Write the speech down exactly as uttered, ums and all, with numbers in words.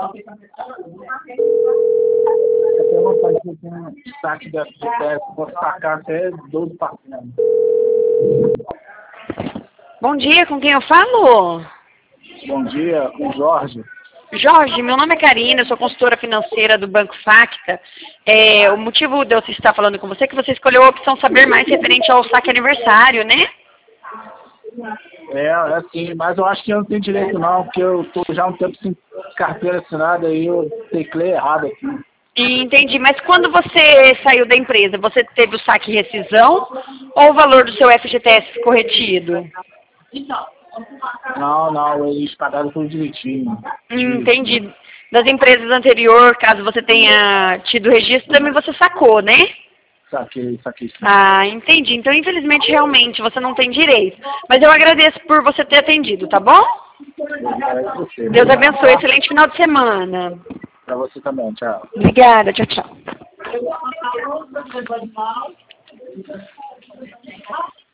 Eu tenho vontade de ter um saque de F G T S, posso sacar até doze parcelas. Bom dia, com quem eu falo? Bom dia, o Jorge. Jorge, meu nome é Karina, eu sou consultora financeira do Banco Facta. É, o motivo de eu estar falando com você é que você escolheu a opção Saber Mais referente ao saque aniversário, né? É, é assim, mas eu acho que eu não tenho direito não, porque eu tô já há um tempo sem carteira assinada e eu teclei errado aqui. Entendi, mas quando você saiu da empresa, você teve o saque e rescisão ou o valor do seu F G T S ficou retido? Não, não, eles pagaram tudo direitinho. Entendi. Das empresas anteriores, caso você tenha tido registro, também você sacou, né? Saquei, saquei sim. Ah, entendi. Então, infelizmente, realmente, você não tem direito. Mas eu agradeço por você ter atendido, tá bom? Você, Deus abençoe. Excelente final de semana. pra você também, tchau. Obrigada. Tchau, tchau.